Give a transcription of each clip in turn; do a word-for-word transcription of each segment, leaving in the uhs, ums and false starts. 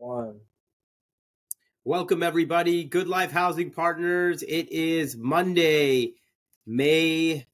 One. Welcome, everybody. Good Life Housing Partners. It is Monday, May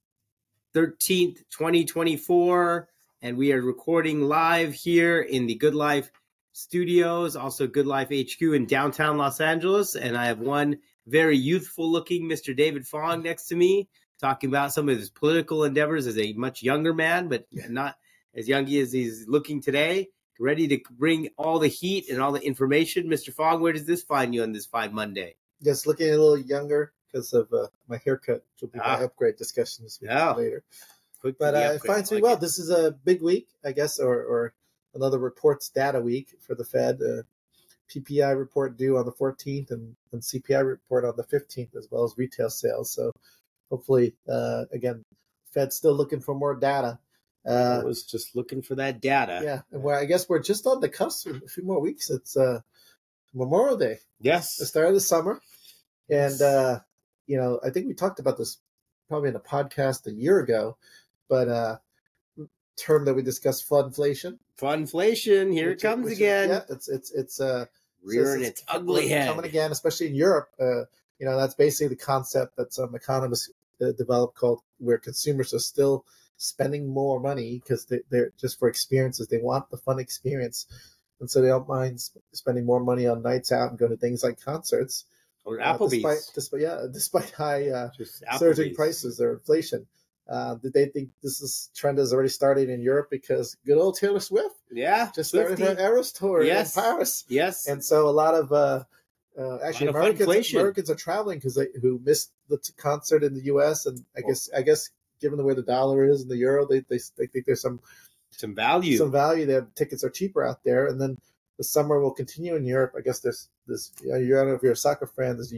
thirteenth, twenty twenty-four, and we are recording live here in the Good Life Studios, also Good Life H Q in downtown Los Angeles. And I have one very youthful-looking Mister David Fong next to me, talking about some of his political endeavors as a much younger man, but not as young as he's looking today. Ready to bring all the heat and all the information. Mister Fong, where does this find you on this fine Monday? Just looking a little younger because of uh, my haircut, which will be Ah. my upgrade discussion this week Yeah. later. Quick to But the uh, it upgrade. finds I me like well. it. This is a big week, I guess, or, or another reports data week for the Fed. Uh, P P I report due on the fourteenth and, and C P I report on the fifteenth, as well as retail sales. So hopefully, uh, again, Fed's still looking for more data. I Uh, was just looking for that data. yeah, and well, I guess we're just on the cusp. In a few more weeks, it's uh, Memorial Day, the Yes. start of the summer. Yes. And, uh, you know, I think we talked about this probably in a podcast a year ago, but uh, term that we discussed, floodinflation. Funflation. Here which it is- comes which is- again. yeah, it's it's it's uh, Rearing it's- its ugly head. coming again, especially in Europe. Uh, you know, that's basically the concept that some economists uh, developed called where consumers are still spending more money because they, they're just for experiences. They want the fun experience. And so they don't mind sp- spending more money on nights out and go to things like concerts. Or Uh, Applebee's. despite, despite, yeah, despite high uh, Just surging Applebee's. prices or inflation. Uh, did they think this is, trend has already started in Europe because good old Taylor Swift Yeah. just started Swiftie. her Eras tour Yes. in Paris? Yes. And so a lot of uh, uh, actually of Americans inflation. Americans are traveling because they who missed the t- concert in the U S and I guess I guess given the way the dollar is and the euro, they they, they think there's some Some value. some value there. Tickets are cheaper out there, and then the summer will continue in Europe. I guess there's this. You know, you don't know if you're a soccer fan. There's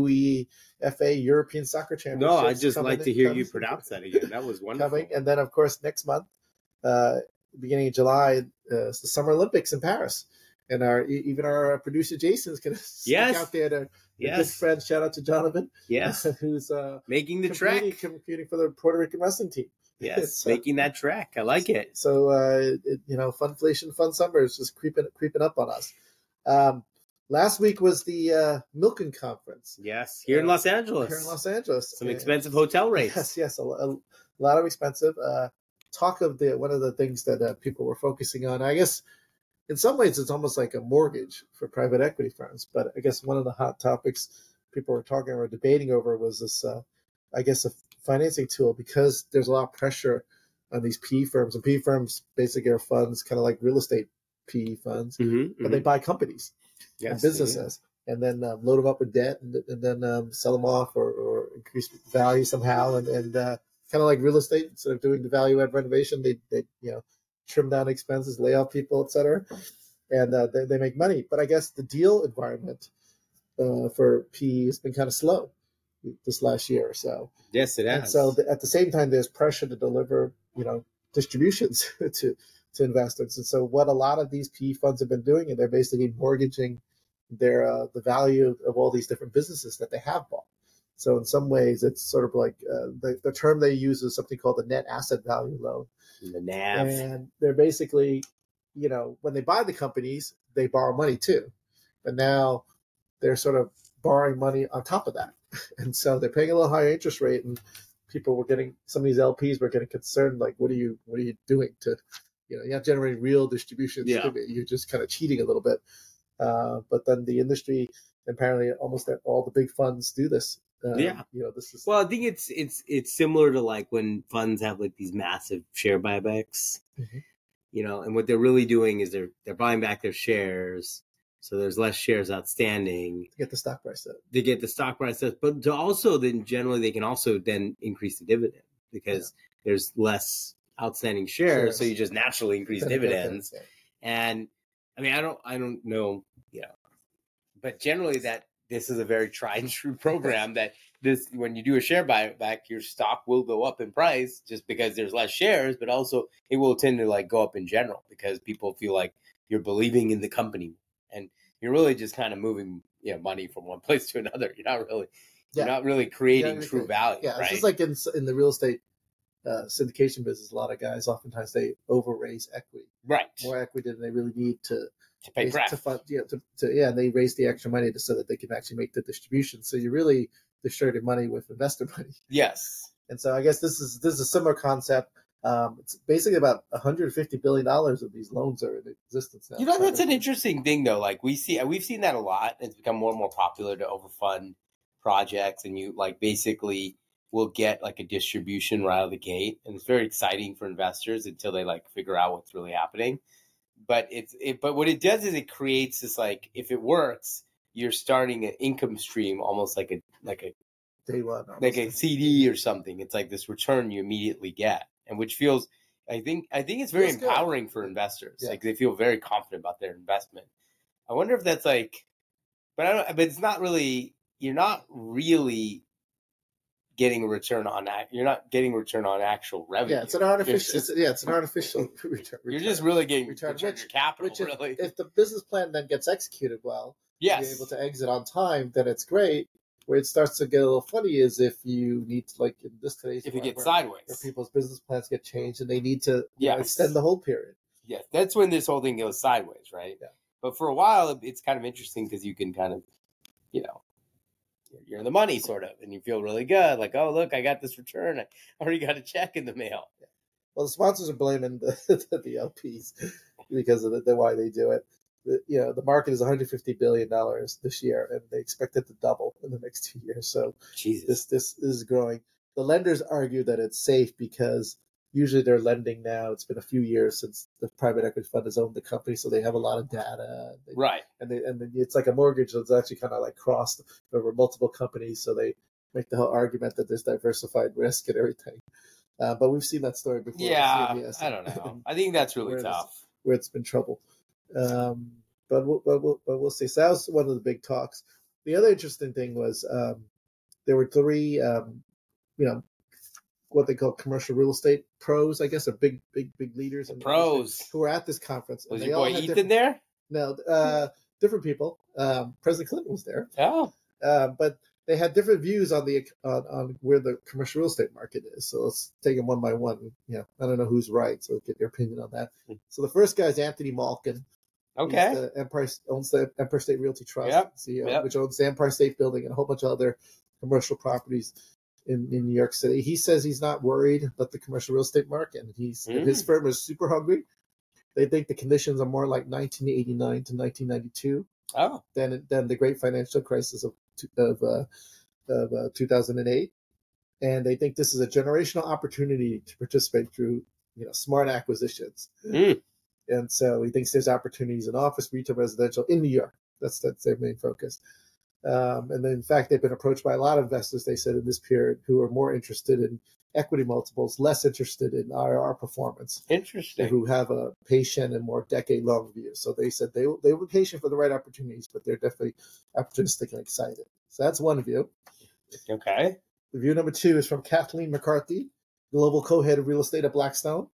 UEFA European Soccer Championship. no, I'd just like to hear you pronounce that again. That was wonderful. Coming, and then of course next month, uh, beginning of July, uh, it's the Summer Olympics in Paris, and our e- even our producer Jason is going to Yes. out there to. Good Yes. friend, shout out to Jonathan. Yes. who's uh, Making the competing, trek. competing for the Puerto Rican wrestling team. Yes. So- Making that trek. I like it. So uh, it, you know, funflation, fun summer is just creeping creeping up on us. Um, last week was the uh, Milken conference Yes. Here in Uh, Los Angeles. here in Los Angeles. Some And- expensive hotel rates. Yes, yes, a, a lot of expensive. Uh, talk of the one of the things that uh, people were focusing on. I guess in some ways it's almost like a mortgage for private equity firms. But I guess one of the hot topics people were talking or debating over was this. Uh, I guess a financing tool because there's a lot of pressure on these P E firms, and P E firms basically are funds, kind of like real estate P E funds, Mm-hmm, but they buy companies yes, and businesses, and then um, load them up with debt, and, and then um, sell them off or, or increase value somehow, and, and uh, kind of like real estate. Instead of doing the value add renovation, they they you know trim down expenses, lay off people, et cetera, and uh, they they make money. But I guess the deal environment uh, for P E has been kind of slow this last year or so. Yes, it has. And so the, at the same time, there's pressure to deliver, you know, distributions to, to investors. And so what a lot of these P E funds have been doing, and they're basically mortgaging their uh, the value of all these different businesses that they have bought. So in some ways, it's sort of like uh, the, the term they use is something called the net asset value loan. the N A V. And they're basically, you know, when they buy the companies, they borrow money too. But now they're sort of borrowing money on top of that. And so they're paying a little higher interest rate, and people were getting, some of these L Ps were getting concerned, like, what are you, what are you doing to, you know, you're not generating real distributions. Yeah. You're just kind of cheating a little bit. Uh, but then the industry, apparently almost all the big funds do this. Um, Yeah. You know, this is, Well, I think it's it's it's similar to like when funds have like these massive share buybacks, Mhm. you know, and what they're really doing is they're they're buying back their shares, so there's less shares outstanding. to get the stock price up. They get the stock price up, but to also then generally they can also then increase the dividend because there's less outstanding shares, so Shares. you just naturally increase dividends. Yeah. And I mean, I don't I don't know, you know, but generally that this is a very tried and true program that this, when you do a share buyback, your stock will go up in price just because there's less shares, but also it will tend to like go up in general because people feel like you're believing in the company and you're really just kind of moving, you know, money from one place to another. You're not really, Yeah. you're not really creating Yeah, true value, Yeah, right? it's just like in in the real estate uh, syndication business. A lot of guys oftentimes they over raise equity, right. more equity than they really need to to pay they- prep. to fund, yeah, to, to, yeah, and they raise the extra money to, so that they can actually make the distribution. So you really distributed money with investor money. Yes. And so I guess this is this is a similar concept. Um, it's basically about one hundred fifty billion dollars of these loans are in existence now. You know, that's an interesting thing, though. Like we see, we've seen that a lot. It's become more and more popular to overfund projects, and you like basically will get like a distribution right out of the gate, and it's very exciting for investors until they like figure out what's really happening. But it's it, but what it does is it creates this like if it works, you're starting an income stream, almost like a like a day one, like a C D or something. It's like this return you immediately get, and which feels, I think, I think it's very Feels good. empowering for investors. Yeah. Like they feel very confident about their investment. I wonder if that's like, but I don't. But it's not really. You're not really getting a return on that. You're not getting a return on actual revenue. Yeah, it's an artificial. Just, it's, yeah, it's an artificial return. you're just really getting return, return which, your capital. which if, really, if the business plan then gets executed well, yes, you're able to exit on time, then it's great. Where it starts to get a little funny is if you need to, like in this today's if it gets where, sideways, where people's business plans get changed and they need to you yes. know, extend the hold period. Yes, that's when this whole thing goes sideways, right? Yeah. But for a while, it's kind of interesting because you can kind of, you know, you're in the money sort of, and you feel really good. Like, oh, look, I got this return. I already got a check in the mail. Yeah. Well, the sponsors are blaming the, the L Ps because of the, the why they do it. The, you know, the market is one hundred fifty billion dollars this year, and they expect it to double in the next two years. So Jesus. this this, this is growing. The lenders argue that it's safe because usually they're lending now. It's been a few years since the private equity fund has owned the company, so they have a lot of data. They, right. And they and then it's like a mortgage that's actually kind of like crossed over multiple companies, so they make the whole argument that there's diversified risk and everything. Uh, but we've seen that story before. Yeah, C B S I don't know. I think that's really where tough. It's, where it's been trouble. Um, but, we'll, but, we'll, but we'll see. So that was one of the big talks. The other interesting thing was um, there were three, um, you know, what they call commercial real estate pros, I guess, are big, big, big leaders. The and pros. who were at this conference. Was and your they boy all had Ethan there? No, uh, different people. Um, President Clinton was there. Oh. Uh, but they had different views on the on, on where the commercial real estate market is. So let's take them one by one. You know, I don't know who's right, so get your opinion on that. So the first guy is Anthony Malkin. Okay. He's the Empire owns the Empire State Realty Trust, Yep. C E O, Yep. which owns the Empire State Building and a whole bunch of other commercial properties in, in New York City. He says he's not worried about the commercial real estate market, and he's Mm. his firm is super hungry. They think the conditions are more like nineteen eighty-nine to nineteen ninety-two Oh. than than the Great Financial Crisis of of uh, of uh, two thousand eight, and they think this is a generational opportunity to participate through you know smart acquisitions. Mm. And so he thinks there's opportunities in office, retail, residential in New York. That's that's their main focus. Um, and then, in fact, they've been approached by a lot of investors, they said, in this period who are more interested in equity multiples, less interested in I R R performance, Interesting. who have a patient and more decade-long view. So they said they, they will be patient for the right opportunities, but they're definitely opportunistic and excited. So that's one view. Okay. The view number two is from Kathleen McCarthy, global co-head of real estate at Blackstone.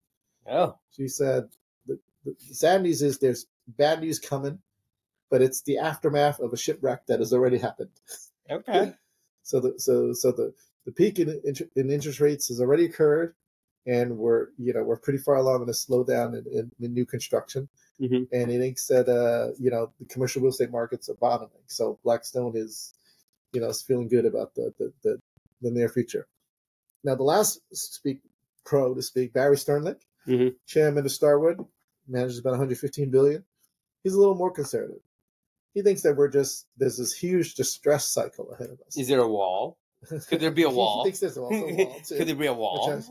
Oh. She said, the, the sad news is there's bad news coming, but it's the aftermath of a shipwreck that has already happened. Okay. So the so so the, the peak in, in interest rates has already occurred, and we're you know we're pretty far along in a slowdown in, in, in new construction. Mm-hmm. And he thinks that uh, you know the commercial real estate markets are bottoming. So Blackstone is you know is feeling good about the the, the, the near future. Now the last speak pro to speak, Barry Sternlicht, Mm-hmm. chairman of Starwood, manages about one hundred fifteen billion dollars. He's a little more conservative. He thinks that we're just there's this huge distress cycle ahead of us. Is there a wall? Could there be a wall? He thinks there's also a wall too. Could there be a wall?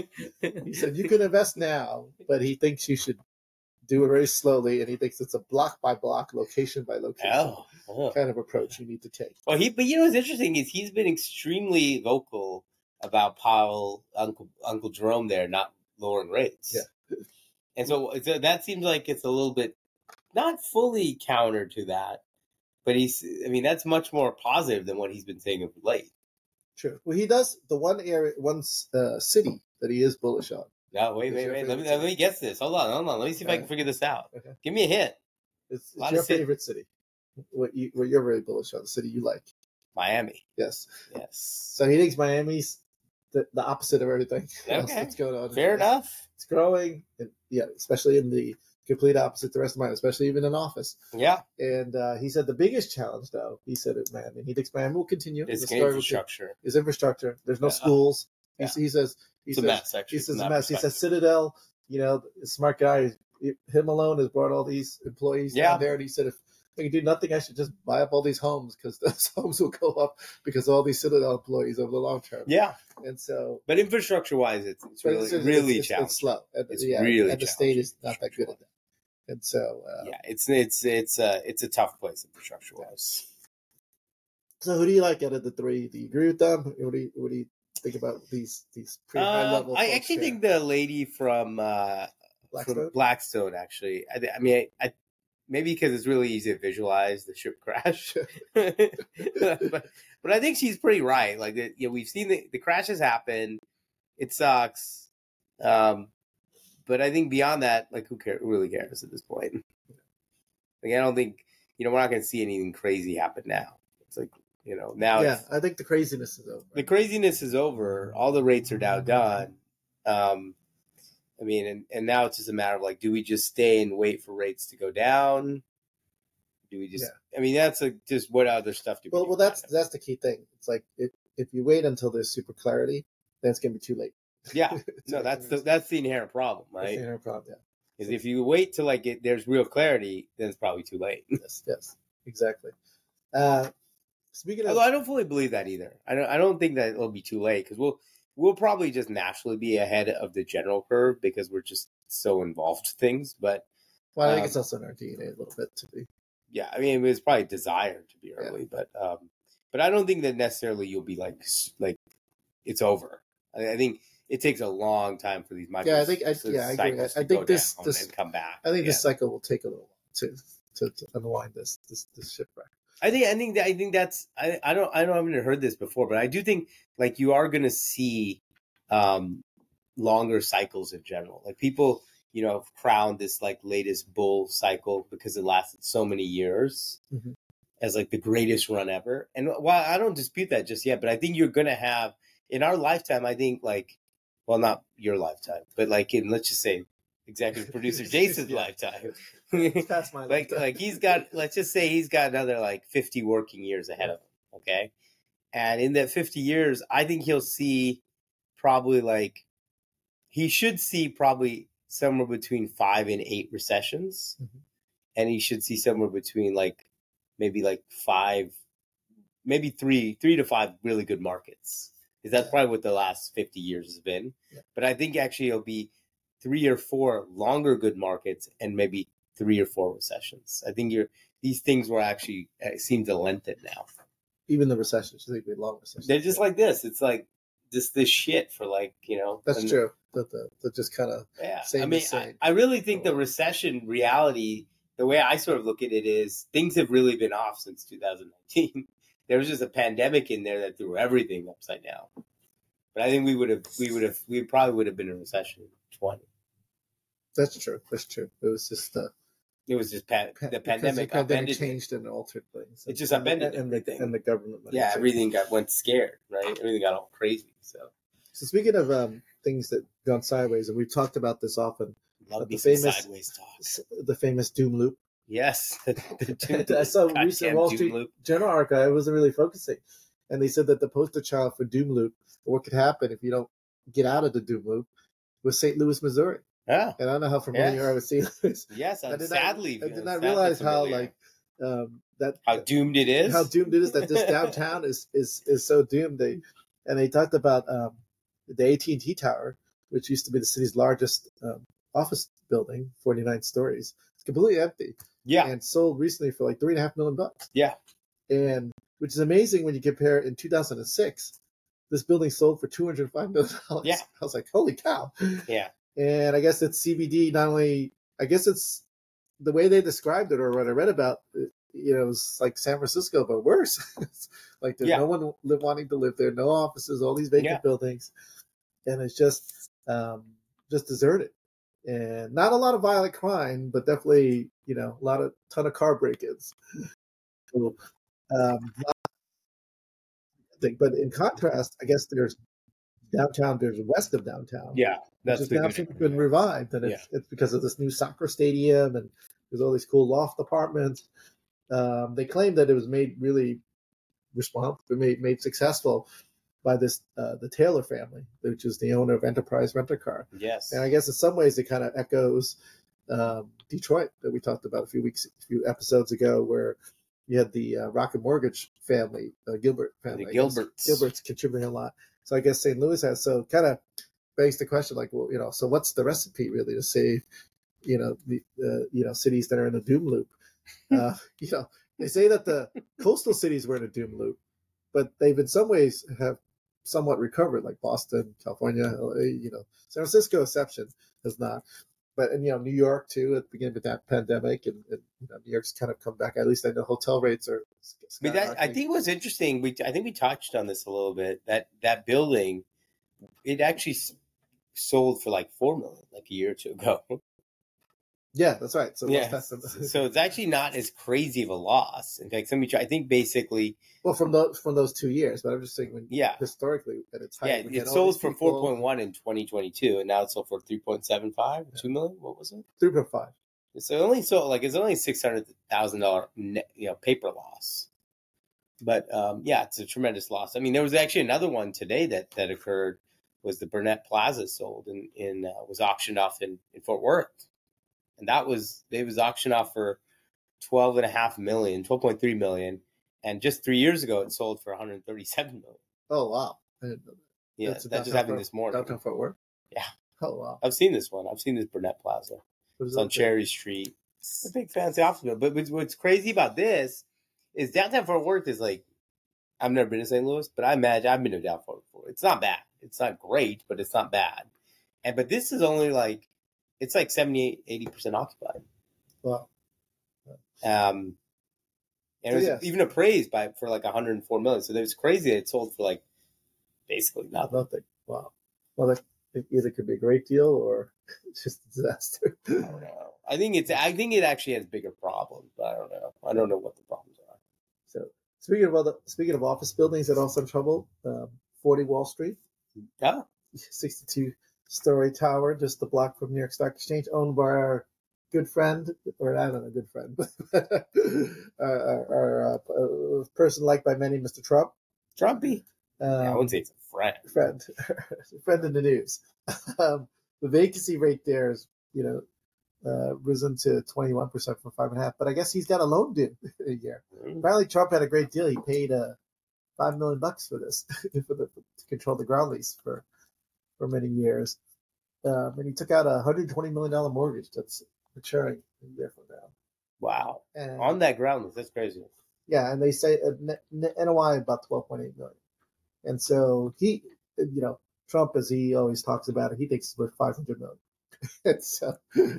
He said you can invest now, but he thinks you should do it very slowly, and he thinks it's a block by block, location by location Oh, oh. kind of approach you need to take. Well, he, but you know what's interesting is he's been extremely vocal about Powell, Uncle Uncle Jerome there not lowering rates. Yeah. And so, so that seems like it's a little bit not fully counter to that, but he's. I mean, that's much more positive than what he's been saying of late. True. Well, he does the one area, one uh, city that he is bullish on. No, wait, Is wait, your wait. Let me, favorite let me guess this. Hold on, hold on. Let me see if I Okay. can figure this out. Okay. Give me a hint. It's, A lot it's your of city- favorite city. What you what you're very bullish on, the city you like. Miami. Yes. Yes. So he thinks Miami's the, the opposite of everything else Okay. that's going on. Fair enough. It's growing, and, yeah, especially in the complete opposite the rest of mine, especially even in office. Yeah. And uh, he said the biggest challenge, though, he said it, man, and he'd expand, will continue. It's the story will infrastructure. Is infrastructure. There's no Yeah. schools. He, Yeah. he says, he It's says, a mess, actually. he says, from a that mess. He says, perspective. Citadel, you know, a smart guy, him alone has brought all these employees Yeah. down there. And he said, if I can do nothing, I should just buy up all these homes because those homes will go up because of all these Citadel employees over the long term. Yeah. And so, But infrastructure-wise, it's, it's but really, it's, it's, really it's, challenging. it's slow. And, It's yeah, really and the state is challenging, not that good at that. And so, uh, Yeah, it's it's it's a it's a tough place infrastructure-wise. so who do you like out of the three? Do you agree with them? What do you what do you think about these these pretty high Um, level? I actually think the lady from uh, Blackstone. from Blackstone actually. I, I mean, I, I maybe because it's really easy to visualize the ship crash, but but I think she's pretty right. Like, you know, we've seen the the crashes happen. It sucks. Um, But I think beyond that, like, who cares? Who really cares at this point? Like, I don't think, you know, we're not going to see anything crazy happen now. It's like, you know, now yeah, it's, I think the craziness is over. the craziness is over. All the rates are now done. Um, I mean, and, and now it's just a matter of, like, do we just stay and wait for rates to go down? Do we just, Yeah. I mean, that's a, just what other stuff do we Well, do well, that's kind of? that's the key thing. It's like if if you wait until there's super clarity, then it's gonna be too late. Yeah. To No, make that's a the, mistake. that's the inherent problem, That's right? the inherent problem. Yeah. Is if you wait till, like, it, there's real clarity, then it's probably too late. Yes. Yes. Exactly. Uh, speaking of, Although I don't fully believe that either. I don't. I don't think that it'll be too late because we'll we'll probably just naturally be ahead of the general curve because we're just so involved with things. But well, I think um, it's also in our D N A a little bit to be. yeah, I mean, it's probably desired to be Yeah. early, but um, but I don't think that necessarily you'll be like s- like it's over. I, I think it takes a long time for these micro Yeah, I think I, yeah, I agree. I, cycles I to think go this down this and come back. I think Yeah. this cycle will take a little while to to, to unwind this this this shipwreck. I think I think that I think that's I, I don't I don't I haven't heard this before, but I do think like you are going to see um, longer cycles in general. Like people, you know, have crowned this like latest bull cycle because it lasted so many years Mhm. as like the greatest run ever. And while I don't dispute that just yet, but I think you're going to have in our lifetime. I think like, well, not your lifetime, but like in let's just say executive producer Jason's Yeah. lifetime. It's past my like lifetime. like he's got let's just say he's got another like fifty working years ahead of him, okay? And in that fifty years, I think he'll see probably like he should see probably somewhere between five and eight recessions. Mhm. And he should see somewhere between like maybe like five maybe three three to five really good markets. Because that's Yeah. probably what the last fifty years has been. Yeah. But I think actually it'll be three or four longer good markets and maybe three or four recessions. I think you're these things will actually uh, seem to lengthen now. Even the recessions, I think we long recessions. They're just like this. It's like just this shit for like, you know. That's and- true. That the, the just kind of Yeah. Same I as mean, I, same. I really think the recession reality, the way I sort of look at it is things have really been off since two thousand nineteen. There was just a pandemic in there that threw everything upside down. But I think we would have, we would have, we probably would have been in a recession in twenty. that's true. That's true. It was just the It was just pa- pa- the because pandemic, the pandemic upended it. changed and altered things. It just and, upended and, and the everything. and the government. money Yeah, changed. everything got went scared, right? Everything got all crazy. So So speaking of um, things that gone sideways, and we've talked about this often, love But me the some famous- sideways talk. s- the famous doom loop. Yes, the, the doom, I saw a goddamn recent Wall doom Street loop. Journal article. I wasn't really focusing, and they said that the poster child for doom loop, what could happen if you don't get out of the doom loop, was Saint Louis, Missouri. Yeah. And I don't know how familiar Yes. you are with Saint Louis. Yes, I I'm did sadly, not, I did I'm not sadly realize how familiar. like um, that how doomed it is. how doomed it is that this downtown is is is so doomed. They and they talked about um, the A T and T Tower, which used to be the city's largest um, office building, forty-nine stories. It's completely empty Yeah, and sold recently for like three and a half million bucks. yeah, And which is amazing when you compare. In two thousand six, this building sold for two hundred five million dollars. Yeah. I was like, holy cow! yeah, And I guess it's C B D. Not only, I guess it's the way they described it, or what I read about. It, you know, it's like San Francisco, but worse. It's like there's Yeah. no one live, wanting to live there, no offices, all these vacant Yeah. buildings, and it's just um, just deserted. And not a lot of violent crime, but definitely, you know, a lot of ton of car break-ins. So, um, thing. But in contrast, I guess there's downtown. There's west of downtown. yeah. That's which the has now good since one, been yeah. revived, and it's it's because of this new soccer stadium, and there's all these cool loft apartments. Um, they claim that it was made really responsible, made made successful by this uh, the Taylor family, which is the owner of Enterprise Rent a Car. Yes. And I guess in some ways it kind of echoes um, Detroit that we talked about a few weeks, a few episodes ago, where you had the uh, Rocket Mortgage family, uh, Gilbert family. The I guess. Gilberts. Gilbert's contributing a lot. So I guess Saint Louis has. So kind of begs the question, like, well, you know, so what's the recipe really to save, you know, the uh, you know cities that are in a doom loop? Uh, you know, they say that the coastal cities were in a doom loop, but they've in some ways have somewhat recovered, like Boston, California, L A, you know, San Francisco exception has not. But, and, you know, New York, too, at the beginning of that pandemic, and, and you know, New York's kind of come back. At least I know hotel rates are. I mean, that, I think what's interesting, we I think we touched on this a little bit, that that building, it actually sold for like four million dollars like a year or two ago. Yeah, that's right. So yeah. So it's actually not as crazy of a loss. In fact, somebody, I think basically. Well, from those from those two years, but I'm just saying, when, yeah, historically at its height, yeah, it sold for four point one in twenty twenty-two, and now it's sold for three point seven five, yeah. two million. What was it? Three point five. So it only sold like it's only six hundred thousand dollar you know paper loss, but um, yeah, it's a tremendous loss. I mean, there was actually another one today that that occurred. Was the Burnett Plaza sold and in, in uh, was auctioned off in, in Fort Worth. And that was, they was auctioned off for twelve and a half million, twelve point three million. And just three years ago, it sold for one hundred thirty-seven million. Oh, wow. Yeah, that's, that's just happened this morning. Downtown Fort Worth? Yeah. Oh, wow. I've seen this one. I've seen this Burnett Plaza. It's on Cherry Street. It's a big fancy office building. But what's crazy about this is downtown Fort Worth is like, I've never been to Saint Louis, but I imagine I've been to downtown Fort Worth. It's not bad. It's not great, but it's not bad. And, but this is only like, it's like seventy-eight, eighty percent occupied. Wow. Um, and it was yes. even appraised by for like one hundred four million. So it was crazy that it sold for like basically nothing. Nothing. Wow. Well, that it either could be a great deal or it's just a disaster. I don't know. I think it's. I think it actually has bigger problems, but I don't know. I don't know what the problems are. So speaking of other, speaking of office buildings that are also in trouble, um, forty Wall Street. Yeah. sixty-two story tower, just the block from New York Stock Exchange, owned by our good friend, or I don't know, good friend, but our, our uh, person liked by many, Mister Trump. Trumpy. Um, yeah, I wouldn't say it's a friend. Friend. friend in the news. Um, the vacancy rate there is, you know, uh, risen to twenty-one percent from five and a half, but I guess he's got a loan due a year. Mm. Apparently Trump had a great deal. He paid uh, five million bucks for this, for the, to control the ground lease for for many years. Um, and he took out a one hundred twenty million dollars mortgage that's maturing a year from now. Wow. And, on that ground lease, that's crazy. Yeah, and they say uh, N O I about twelve point eight million dollars. And so he, you know, Trump, as he always talks about it, he thinks it's worth five hundred million dollars. and so,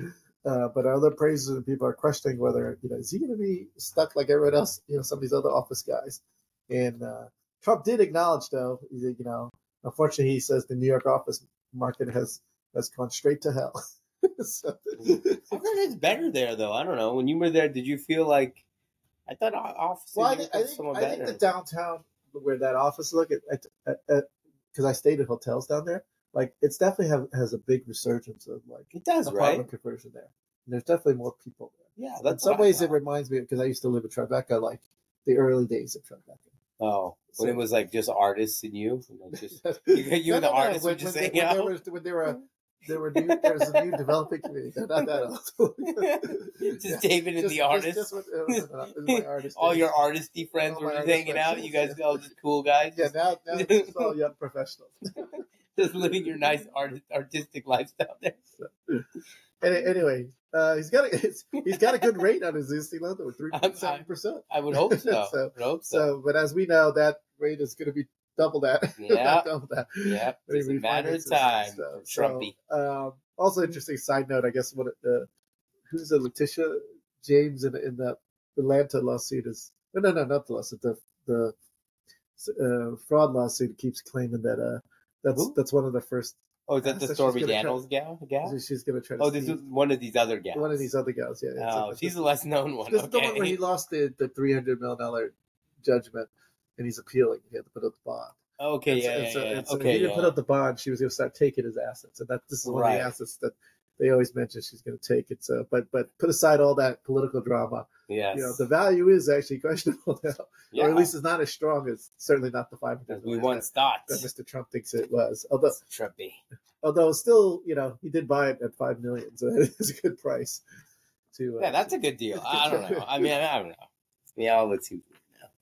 uh, but other appraisers and people are questioning whether, you know, is he going to be stuck like everyone else, you know, some of these other office guys. And uh, Trump did acknowledge, though, you know, unfortunately, he says the New York office market has has gone straight to hell. so, I thought it's better there, though. I don't know. When you were there, did you feel like I thought office? Well, I think, I think, I think the downtown where that office look at because I stayed at hotels down there. Like it's definitely have, has a big resurgence of like it does apartment right? conversion there. And there's definitely more people there. Yeah, that's in some ways it reminds me because I used to live in Tribeca, like the early days of Tribeca. Oh, when so, it was like just artists and you, and just you, you no, and the no, artists no, would just when, say, when, when, there was, when there were there were new there was a new developing community. No, not that old. just yeah. David and just, the artists. Just, just what, uh, my artist all days. Your artisty friends all were just hanging out. Friends. You guys yeah. all just cool guys. Yeah, now now it's just all young professionals. Just living your nice art, artistic lifestyle there. So, anyway, uh, he's got a he's got a good rate on his existing loan, with three point seven percent. I would hope so. so, I would hope so. so. But as we know, that rate is going to be double that. Yeah, double that. Yeah, it's a matter of time. So, Trumpy. So, um, also, interesting side note. I guess what uh, who's the Letitia James in in the Atlanta lawsuit is? No, no, no, not the lawsuit. The the uh, fraud lawsuit keeps claiming that uh, that's Ooh. that's one of the first. Oh, is that the Stormy Daniels gal? gal? She's going to try to. Oh, this is one of these other gals. One of these other gals, yeah. Oh, like, she's the less known one. This okay. is the one where he lost the, the three hundred million dollars judgment, and he's appealing. He had to put up the bond. Okay, And so, yeah, and yeah, so, yeah. and so Okay, he didn't yeah. put up the bond. She was going to start taking his assets, and that this is one of Right. the assets that they always mention she's going to take. It. So, but but put aside all that political drama, Yes. you know, the value is actually questionable now, Yeah. or at least it's not as strong as certainly not the five hundred As we once thought. that Mister Trump thinks it was. Although It's trippy. although still, you know, he did buy it at five million, so that is a good price. To uh, Yeah, that's a good deal. I don't know. I mean, I don't know. Yeah, I'll let you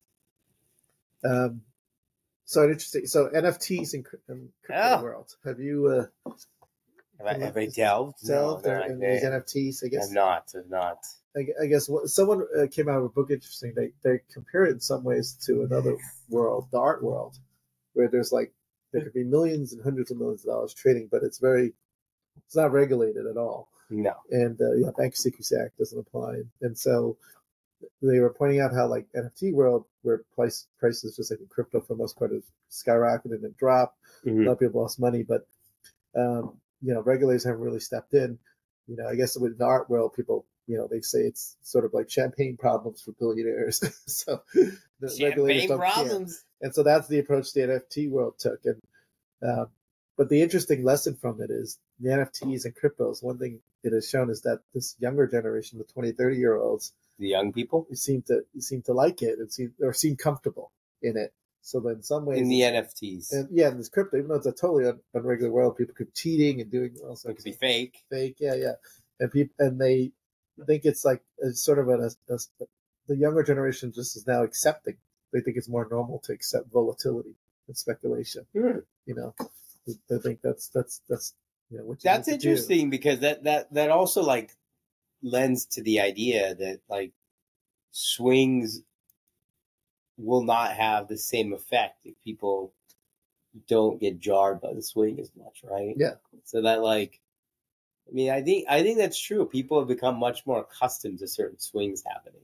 know. Um, so interesting. So N F Ts in, in crypto Oh. world. Have you uh, Have I, have I delved? delved no, in no, these I, N F Ts? I guess I'm not. I'm not. I, I guess what, someone uh, came out with a book interesting. They they compare it in some ways to another world, the art world, where there's like there could be millions and hundreds of millions of dollars trading, but it's very it's not regulated at all. No. And uh, yeah, Bank Secrecy Act doesn't apply, and so they were pointing out how like N F T world, where price prices just like in crypto for the most part have skyrocketed and dropped. Mm-hmm. A lot of people lost money, but um, you know regulators haven't really stepped in. You know, I guess with the art world, people you know they say it's sort of like champagne problems for billionaires. So the champagne regulators don't problems, care. And so that's the approach the N F T world took. And uh, but the interesting lesson from it is the N F Ts and cryptos. One thing it has shown is that this younger generation, the twenty, thirty year olds, the young people, seem to seem to like it and seem or seem comfortable in it. So that in some ways, in the N F Ts, and yeah, in this crypto, even though it's a totally un, unregular world, people could be cheating and doing all sorts. It could be fake, fake, yeah, yeah, and people and they think it's like it's sort of a, a, a the younger generation just is now accepting. They think it's more normal to accept volatility and speculation. Mm. You know, they think that's that's that's you know what you that's need to interesting do. Because that that that also like lends to the idea that like swings will not have the same effect if people don't get jarred by the swing as much, right? Yeah. So that like, I mean, I think I think that's true. People have become much more accustomed to certain swings happening.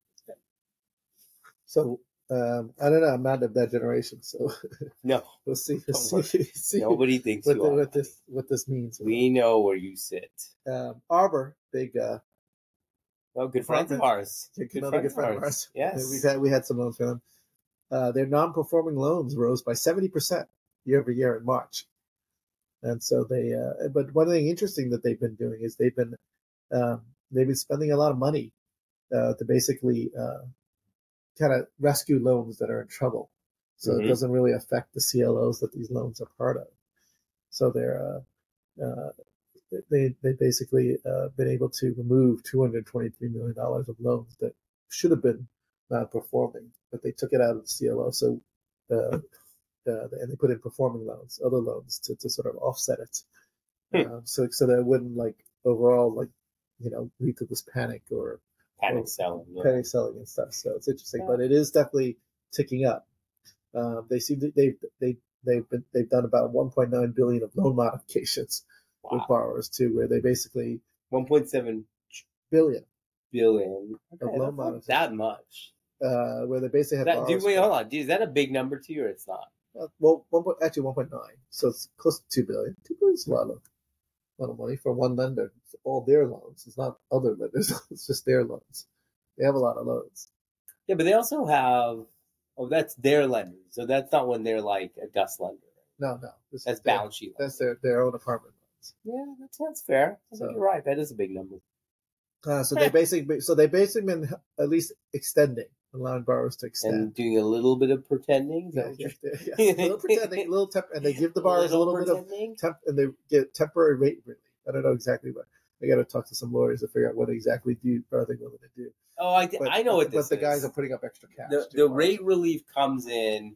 So um, I don't know. I'm not of that generation, so no, we'll see. We'll see, see. Nobody thinks what, you the, are. what this what this means. We know where you sit. Um, Arbor, big. Uh, oh, good friends of ours. Good, good another friend good friend of ours. ours. Yes, we've had we had some loans for them. Uh, their non-performing loans rose by seventy percent year over year in March, and so they. Uh, but one thing interesting that they've been doing is they've been um, they've been spending a lot of money uh, to basically uh, kind of rescue loans that are in trouble, so mm-hmm. it doesn't really affect the C L Os that these loans are part of. So they're uh, uh, they they basically uh, been able to remove two hundred twenty-three million dollars of loans that should have been non-performing, but they took it out of the C L O. So uh, uh, and they put in performing loans, other loans to, to sort of offset it. Hmm. Uh, so so that it wouldn't like overall like you know lead to this panic or panic or selling, yeah. panic selling and stuff. So it's interesting, yeah. but it is definitely ticking up. Um, they seem to, they've they they've been they've done about one point nine billion of loan modifications wow. with borrowers too, where they basically one point seven billion billion okay, of loan modifications. That much. Uh, where they basically have that, borrowers. Do wait, hold on. Is that a big number to you, or it's not? Uh, well, one point, actually one point nine, so it's close to two billion. Two billion is a lot of, a lot of money for one lender. It's all their loans. It's not other lenders. It's just their loans. They have a lot of loans. Yeah, but they also have. Oh, that's their lenders. So that's not when they're like a dust lender. No, no. This that's balance sheet. That's their, their own apartment loans. Yeah, that's that's fair. I so, think you're right. That is a big number. Uh, so they basically, so they basically been at least extending, allowing borrowers to extend, and doing a little bit of pretending. Yeah, yeah, yeah, yeah. a little pretending, a little temp, and they give the borrowers a little, a little bit of temp, and they get temporary rate relief. I don't know exactly what. I got to talk to some lawyers to figure out what exactly do are they willing to do. Oh, I, but, I know what but this the is. guys are putting up extra cash. The, the rate relief comes in.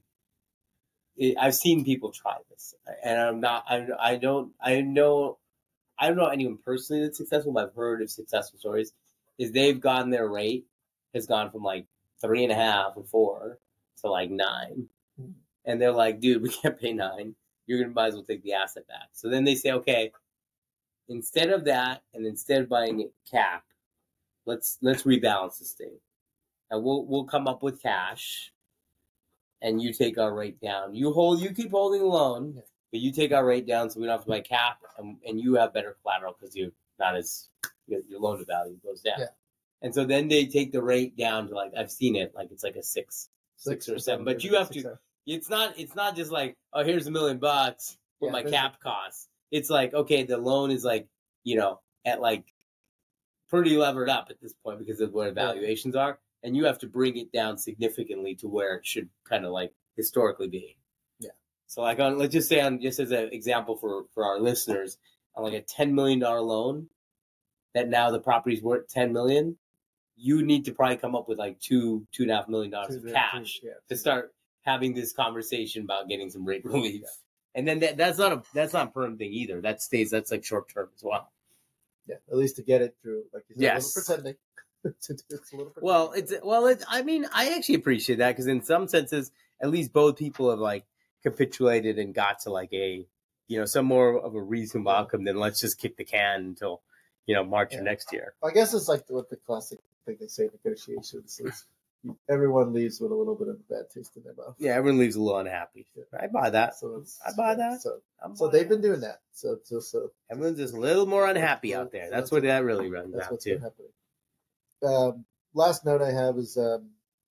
It, I've seen people try this, and I'm not. I, I don't. I know. I don't know anyone personally that's successful, but I've heard of successful stories. Is they've gotten their rate has gone from like three and a half or four to like nine, mm-hmm. and they're like, "Dude, we can't pay nine. You're gonna might as well take the asset back." So then they say, "Okay, instead of that, and instead of buying it cap, let's let's rebalance this thing, and we'll we'll come up with cash, and you take our rate down. You hold, you keep holding the loan, but you take our rate down, so we don't have to buy cap, and, and you have better collateral because you're not as your loan to value goes down." Yeah. And so then they take the rate down to like I've seen it like it's like a six, six, six or seven, but you have to it's not it's not just like, oh, here's a million bucks what Yeah, my there's cap costs. It's like, okay, the loan is like, you know, at like pretty levered up at this point because of where valuations are, and you have to bring it down significantly to where it should kind of like historically be. Yeah. So like on, let's just say on, just as an example for for our listeners, on like a ten million dollar loan, that now the property's worth ten million, you need to probably come up with like two two and a half million dollars of Two- cash two- yeah, to two- start having this conversation about getting some rate relief. Yeah. And then that, that's not a that's not a permanent thing either. That stays that's like short term as well. Yeah, at least to get it through, like you said, Yes. a little pretending. it's a little pretending. Well, it's well, it's. I mean, I actually appreciate that because in some senses, at least both people have like capitulated and got to like a, you know, some more of a reasonable Yeah. outcome than let's just kick the can until, you know, March Yeah. or next year. I guess it's like what the classic thing they say in negotiations is everyone leaves with a little bit of a bad taste in their mouth. Yeah, everyone leaves a little unhappy. Yeah. I buy that. So it's, I buy yeah, that. So, I'm so buying they've that. been doing that. So, so, so Everyone's just a little more unhappy out there. So That's that's what what- that really runs that's out what's to. been happening. Um, last note I have is um,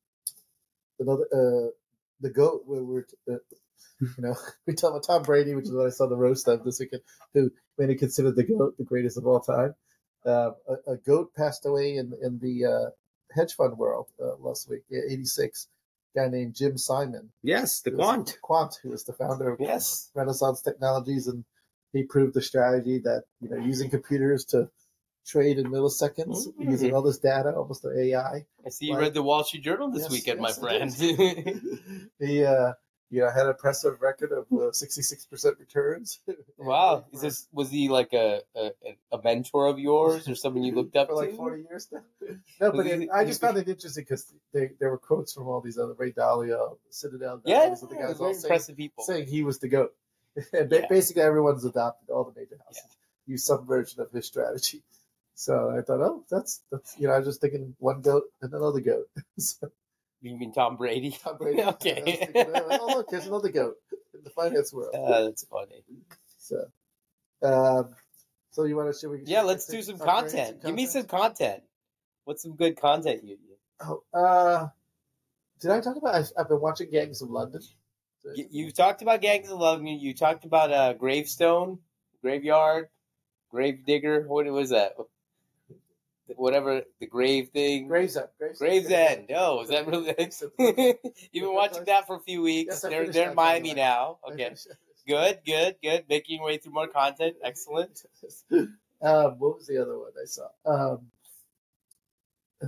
another uh, the goat. Where we're uh, you know we talk about Tom Brady, which is what I saw the roast of this weekend, who many consider the goat the greatest of all time. Uh, a, a goat passed away in in the uh, hedge fund world uh, last week. Yeah, eighty-six. Guy named Jim Simon. Yes, the who was- quant. Quant, who was the founder of Yes. Renaissance Technologies, and he proved the strategy that you know using computers to trade in milliseconds, Mhm. using all this data, almost the A I. I see you Like- read the Wall Street Journal this Yes, weekend, yes, my I friend. did. he uh, you know had an impressive record of uh, sixty-six percent returns. Wow, For- is this was he like a, a a mentor of yours or someone you looked up for like to? forty years now. No, but Was it, he- I just found it interesting because there were quotes from all these other Ray Dalio, Citadel, guys, Yeah, all these other yeah, guys very all saying, impressive people. saying he was the goat. And ba- Yeah. basically, everyone's adopted. All the major houses Yeah. use some version of his strategy. So I thought, oh, that's that's you know, I was just thinking one goat and another goat. So You mean Tom Brady? Tom Brady. I was Okay. thinking, oh look, there's another goat in the finance world. Uh, that's funny. So, um, so you want to should we? Yeah, should we let's take do some time for content. Give me some content? content. What's some good content you? you Oh, uh, did I talk about? I've, I've been watching Gangs of London. You, you talked about Gangs of Love. You, you talked about uh, Gravestone, Graveyard, Gravedigger. What was that? Whatever the grave thing. Gravesend. Gravesend. Gravesend. Oh, is that really? You've been watching that for a few weeks. Yes, I they're finished they're that, in by the Miami way. now. Okay, good, good, good. Making your way through more content. Excellent. Um, what was the other one I saw? Um, uh,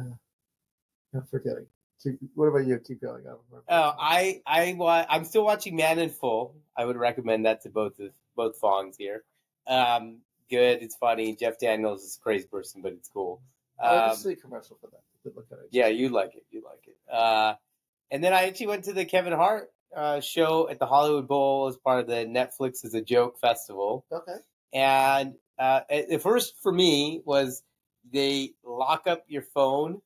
I'm forgetting. Keep, what about you? Keep going. I don't remember. Oh, I I wa- I'm still watching Man in Full. I would recommend that to both of both Fongs here. Um, good. It's funny. Jeff Daniels is a crazy person, but it's cool. I Um, just see a commercial for that. Did look at it. yeah, you like it. You like it. Uh, and then I actually went to the Kevin Hart uh, show at the Hollywood Bowl as part of the Netflix as a Joke festival. Okay. And uh, at, at first for me was they lock up your phone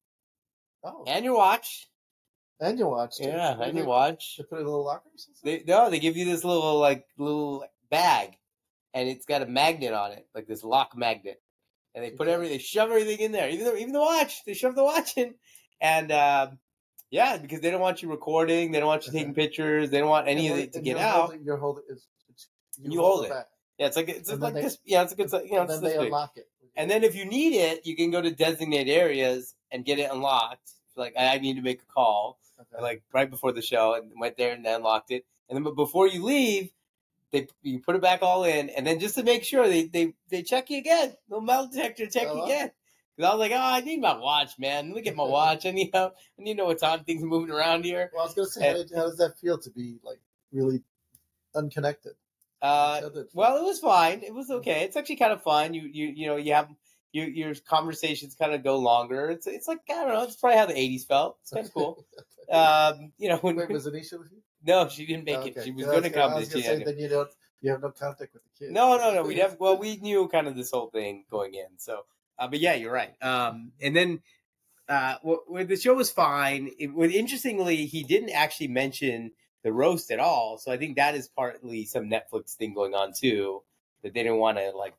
Oh, and your watch. and you watched. it. Yeah, What and do your they- watch. They put it in little lockers. They no, they give you this little like little bag, and it's got a magnet on it, like this lock magnet, and they put Okay. everything, they shove everything in there, even though even the watch, they shove the watch in, and um, yeah, because they don't want you recording, they don't want you taking pictures, they don't want any And of what- it to and get you're out. Holding, you're holding. It's, it's, You hold it. back, Yeah, it's like it's And like then they- this. Yeah, it's like it's like, you know, and it's then this they big. unlock it. And then if you need it, you can go to designated areas and get it unlocked. Like I need to make a call. Okay. Like right before the show, and went there and unlocked it. And then, but before you leave, they you put it back all in, and then just to make sure, they they, they check you again. The metal detector check Oh, you wow. again. Because I was like, oh, I need my watch, man. Let me get my watch. I need I need to know what time things are moving around here. Well, I was gonna say, how, And- did, how does that feel to be like really unconnected? Uh, How did it feel? well, it was fine. It was okay. It's actually kind of fun. You you you know you have your your conversations kind of go longer. It's it's like I don't know. It's probably how the eighties felt. It's kind of cool. Um, you know when Wait, was Anisha with you? no, she didn't make Oh, it. okay. She was Yeah, I going to gonna- come, I but was she gonna say, hadn't. then you don't. You have no contact with the kids. No, no, no. We have well, we knew kind of this whole thing going in. So, uh, but yeah, you're right. Um, and then uh, well, well, the show was fine. It, well, interestingly, he didn't actually mention the roast at all. So I think that is partly some Netflix thing going on too, that they didn't want to like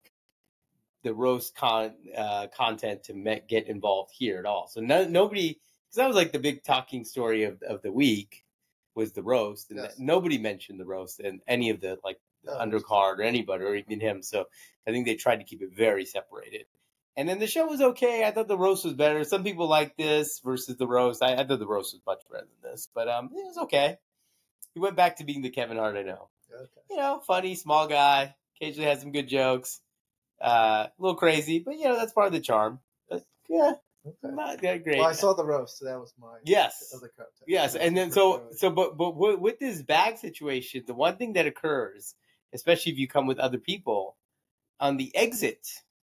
the roast con uh, content to me- get involved here at all. So no, nobody, because that was like the big talking story of of the week. was the roast, and Yes. nobody mentioned the roast in any of the like the Oh, undercard or anybody or even him. So I think they tried to keep it very separated. And then the show was okay. I thought the roast was better. Some people like this versus the roast. I, I thought the roast was much better than this, but um, it was okay. He went back to being the Kevin Hart I know. Okay. You know, funny, small guy. Occasionally has some good jokes. Uh, a little crazy, but you know that's part of the charm. But yeah, Okay. not that great. Well, I saw the roast, so that was my Yes. other context. Yes, and then so so but but with with this bag situation, the one thing that occurs, especially if you come with other people, on the exit,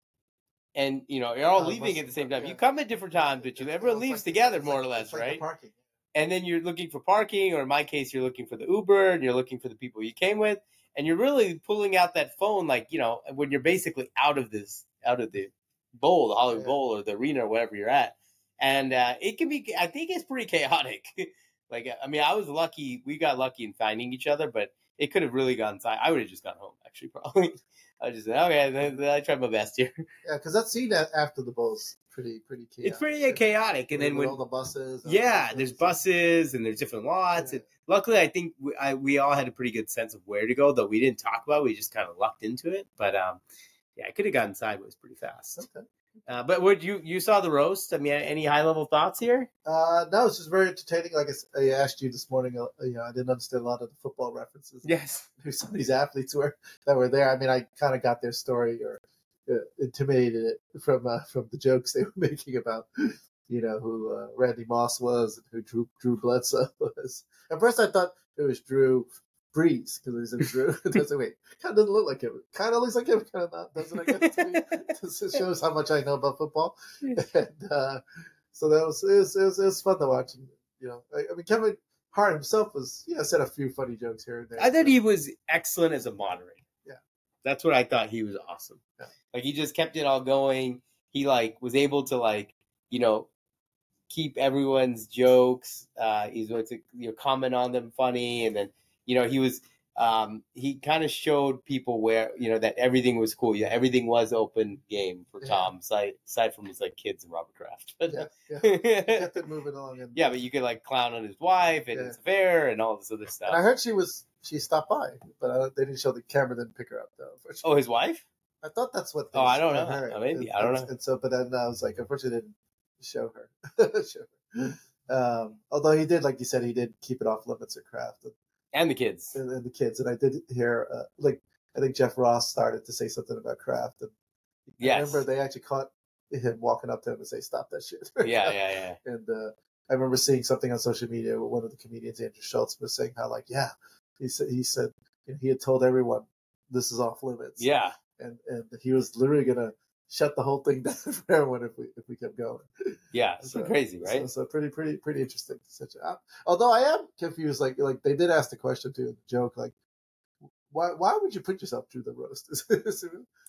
and you know you're all Oh, leaving must- at the same time. yeah. You come at different times, but you It's- everyone it's leaves like- together it's more like- or less, it's like the right? parking. And then you're looking for parking, or in my case, you're looking for the Uber, and you're looking for the people you came with, and you're really pulling out that phone, like you know, when you're basically out of this, out of the bowl, the Hollywood Yeah. Bowl, or the arena, or wherever you're at, and uh, it can be. I think it's pretty chaotic. Like, I mean, I was lucky. We got lucky in finding each other, but it could have really gone side. I would have just gone home, actually, probably. I just said, okay, then, then I tried my best here. Yeah, because that scene a- after the bowl's pretty pretty chaotic. It's pretty chaotic, and With- then with when all the buses. and yeah, all there's that. buses and there's different lots, Yeah. and luckily, I think we, I, we all had a pretty good sense of where to go. Though we didn't talk about, it, we just kind of lucked into it. But um, yeah, I could have gotten sideways pretty fast. Okay. Uh, but what you you saw the roast? I mean, any high level thoughts here? Uh, no, it's just very entertaining. Like I s- I, asked you this morning, uh, you know, I didn't understand a lot of the football references. Yes. Who some of these athletes were that were there. I mean, I kind of got their story or uh, intimidated it from uh, from the jokes they were making about, you know, who uh, Randy Moss was and who Drew Drew Bledsoe was. At first, I thought it was Drew Brees because it was in Drew. It doesn't wait. Kind of doesn't look like him. Kind of looks like him. Kind of not. Doesn't it? I guess to me. This shows how much I know about football. And uh, so that was it, was it was it was fun to watch. And, you know, I, I mean, Kevin Hart himself was yeah said a few funny jokes here and there. I thought he was excellent as a moderator. Yeah. That's what I thought. He was awesome. Yeah. Like he just kept it all going. He like was able to like, you know, keep everyone's jokes. Uh he's going to you know comment on them funny, and then you know he was um he kind of showed people where you know that everything was cool. Yeah, everything was open game for Yeah. Tom, aside aside from his like kids and Robert Kraft. But Yeah, yeah. Kept it moving along. And, yeah, but you could like clown on his wife and Yeah. his affair and all this other stuff. and I heard she was she stopped by, but I don't, they didn't show the camera. Didn't pick her up though. Unfortunately. Oh, his wife? I thought that's what. They Oh, I don't know. heard. Oh, maybe. And, I don't and- know. And so, but then I was like, unfortunately, they didn't show her. show her. Um, although he did, like you said, he did keep it off limits at Kraft and, And the kids. and, and the kids. And I did hear, uh, like, I think Jeff Ross started to say something about Kraft. And I Yes. remember they actually caught him walking up to him and say, "Stop that shit." Yeah, yeah, yeah. And uh, I remember seeing something on social media where one of the comedians, Andrew Schultz, was saying how, like, yeah, he said he said you know, he had told everyone this is off limits. Yeah. and and he was literally gonna shut the whole thing down for everyone if we if we kept going. Yeah. It's So- crazy, right? So, so pretty pretty pretty interesting. Such a, although I am confused, like like they did ask the question too, the joke, like why why would you put yourself through the roast? It's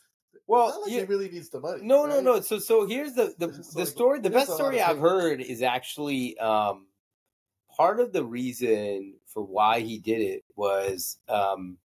Well, not like yeah. he really needs the money. No, no, right? no. So, so here's the the, It's the like, story. The he has best a lot story of I've favorites. heard is actually um, part of the reason for why he did it was um,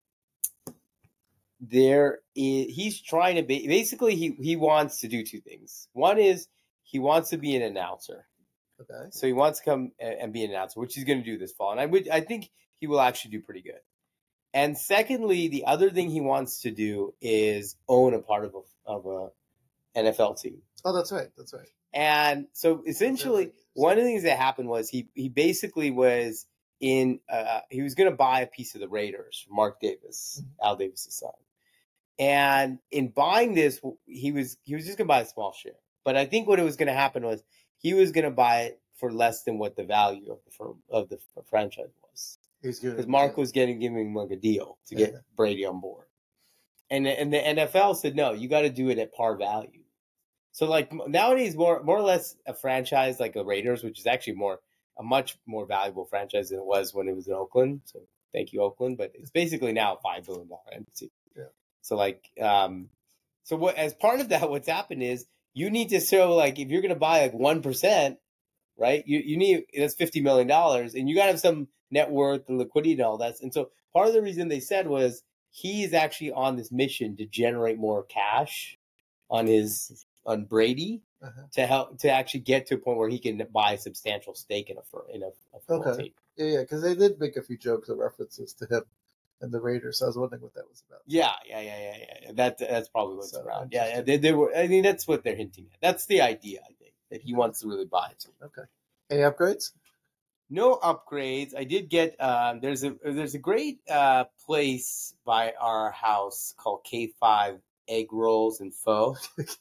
there. Is, he's trying to be basically he he wants to do two things. One is he wants to be an announcer. Okay. So he wants to come a- and be an announcer, which he's going to do this fall, and I would I think he will actually do pretty good. And secondly, the other thing he wants to do is own a part of a of a N F L team. Oh, that's right. That's right. And so essentially, one of the things that happened was he he basically was in uh, he was going to buy a piece of the Raiders from Mark Davis, Al Davis's son. And in buying this, he was he was just going to buy a small share. But I think what it was going to happen was he was going to buy it for less than what the value of the firm of the franchise was, He's good because Mark was getting giving him like a deal to get Yeah. Brady on board, and and the N F L said no, you got to do it at par value. So like nowadays, more more or less a franchise like the Raiders, which is actually more a much more valuable franchise than it was when it was in Oakland. So thank you, Oakland, but it's basically now a five billion dollar entity. Yeah. So like, um, so what as part of that, what's happened is you need to show like if you're going to buy like one percent, right? You you need that's fifty million dollars, and you got to have some net worth and liquidity and all that. And so part of the reason they said was he is actually on this mission to generate more cash on his on Brady Uh-huh. to help to actually get to a point where he can buy a substantial stake in a fur, in a, a football Okay. team. Yeah, yeah, because they did make a few jokes or references to him and the Raiders. So I was wondering what that was about. Yeah, yeah, yeah, yeah, yeah. That that's probably what's So, around. Yeah, yeah. interesting. They, they were. I mean, that's what they're hinting at. That's the idea. I think that he wants to really buy it. Okay. Any upgrades? No upgrades. I did get. Um, there's a there's a great uh, place by our house called K five Egg Rolls and Pho.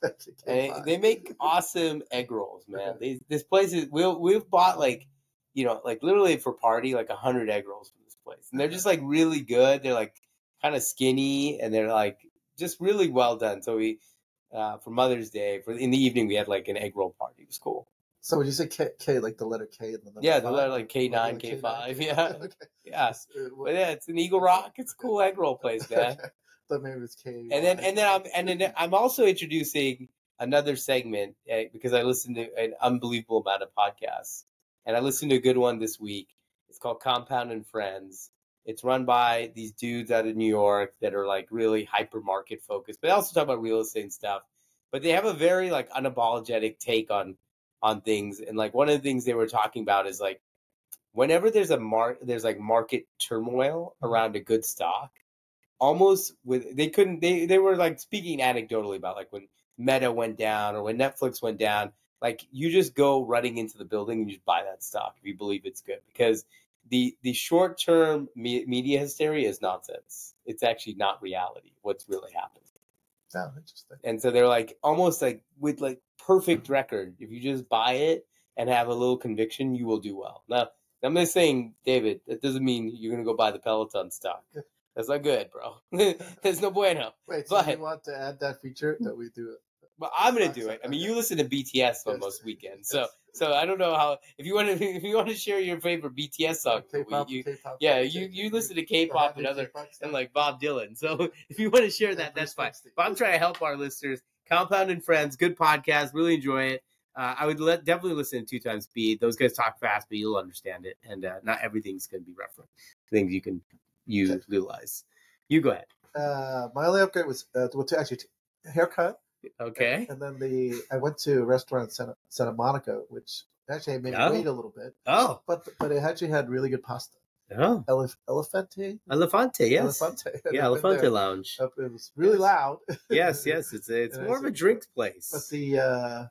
And they make awesome egg rolls, man. Okay. They, this place is we'll we've bought like, you know, like literally for party like a hundred egg rolls from this place, and they're just like really good. They're like kind of skinny, and they're like just really well done. So we, uh, for Mother's Day, for in the evening, we had like an egg roll party. It was cool. So would you say K, K like the letter K and the number Yeah, the five? letter like K nine, Like K K nine, five. K Yeah, five? Okay. yeah. Uh, what- But yeah, it's an Eagle Rock. It's a cool egg roll place, man. Okay. Thought maybe it's K. And then and then I'm and then I'm also introducing another segment uh, because I listened to an unbelievable amount of podcasts, and I listened to a good one this week. It's called Compound and Friends. It's run by these dudes out of New York that are like really hyper market focused, but they also talk about real estate and stuff. But they have a very like unapologetic take on on things, and like one of the things they were talking about is like whenever there's a mar there's like market turmoil around a good stock. Almost with they couldn't they they were like speaking anecdotally about like when Meta went down or when Netflix went down, like you just go running into the building and you just buy that stock if you believe it's good, because the the short term me- media hysteria is nonsense. It's actually not reality. What's really happening. Oh, interesting. And so they're like almost like with like perfect record. If you just buy it and have a little conviction, you will do well. Now I'm just saying, David, that doesn't mean you're gonna go buy the Peloton stock. That's not good, bro. There's no bueno. Wait, so But- you want to add that feature that we do it? But I'm gonna do it. I mean, you listen to B T S on Yes. most weekends, Yes. so so I don't know how. If you want to, if you want to share your favorite B T S song, for the K-pop, week, you, K-pop. yeah, you you listen to K-pop and other and like Bob Dylan. So if you want to share that, that's fine. But I'm trying to help our listeners. Compound and Friends, good podcast. Really enjoy it. Uh, I would let, definitely listen to two times speed. Those guys talk fast, but you'll understand it. And uh, not everything's going to be referenced. Things you can use, Okay. utilize. You go ahead. Uh, my only upgrade was uh, well, to actually t- haircut. Okay. And, and then the I went to a restaurant in Santa, Santa Monica, which actually made me Oh. wait a little bit, Oh. but but it actually had really good pasta. Oh. Elef- Elefante. Elefante, yes. Elefante. Yeah, I've been Elefante there. Lounge. Uh, It was really Yes. loud. Yes, yes. It's a, it's And I more of a said- drinks place. But the uh,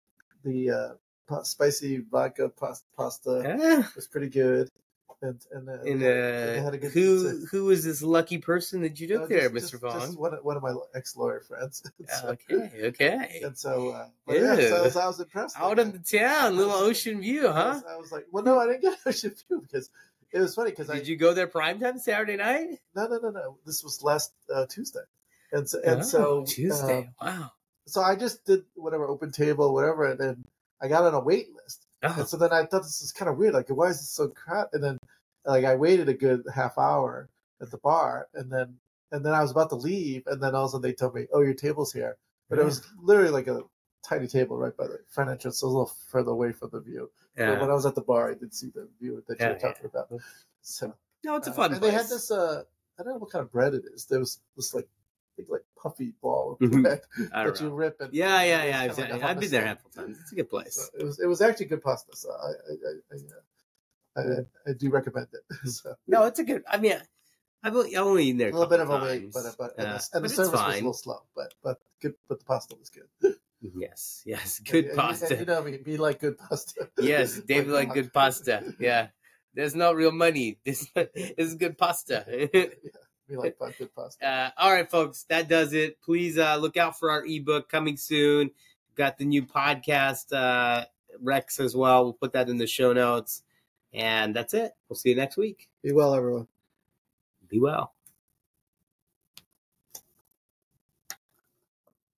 the uh, pa- spicy vodka pas- pasta Ah, was pretty good, and and, uh, and they had- they uh, had a good who pizza. who is this lucky person that you took Uh, there, just- Mister just- Vaughn? Just one, one of my ex lawyer friends. So- Okay, okay. And so, uh, but yeah, so I was, I was impressed. Out Like, on the town, little ocean view, I huh? was, I was like, well, no, I didn't get Ocean View because it was funny because I Did you go there primetime Saturday night? no no no no this was last uh, Tuesday, and so and Oh, so Tuesday. um, Wow. so I just did whatever open table whatever, and then I got on a wait list, Oh, and so then I thought this is kind of weird, like why is this so crowded? And then like I waited a good half hour at the bar, and then and then I was about to leave, and then all of a sudden they told me, oh, your table's here, but it was literally like a tiny table right by the front entrance, so a little further away from the view. But when yeah. I was at the bar, I did see the view that you Yeah, were talking about. So No, it's a uh, fun and place. they had this. Uh, I don't know what kind of bread it is. There was this like big, like puffy ball of Mhm. bread I that don't you know. rip. And Yeah, yeah, it was yeah. kinda I've, like a I've been there a hummus handful of times. It's a good thing. place. So it was. It was actually good pasta. So I, I, I, I, I, I, I do recommend it. So, No, it's a good. I mean, I've only, I've only eaten there a little bit of a couple wait, times. but but Uh, and, the, and but the it's service was a fine. little slow. But but good. But the pasta was good. Yes, yes, good And- and- pasta. And, you know me, me like good pasta. Yes, David like dog. good pasta. Yeah, there's not real money. This, this is good pasta. We like good pasta. uh, all right, folks, that does it. Please uh, look out for our ebook coming soon. Got the new podcast uh, Rex as well. We'll put that in the show notes, and that's it. We'll see you next week. Be well, everyone. Be well.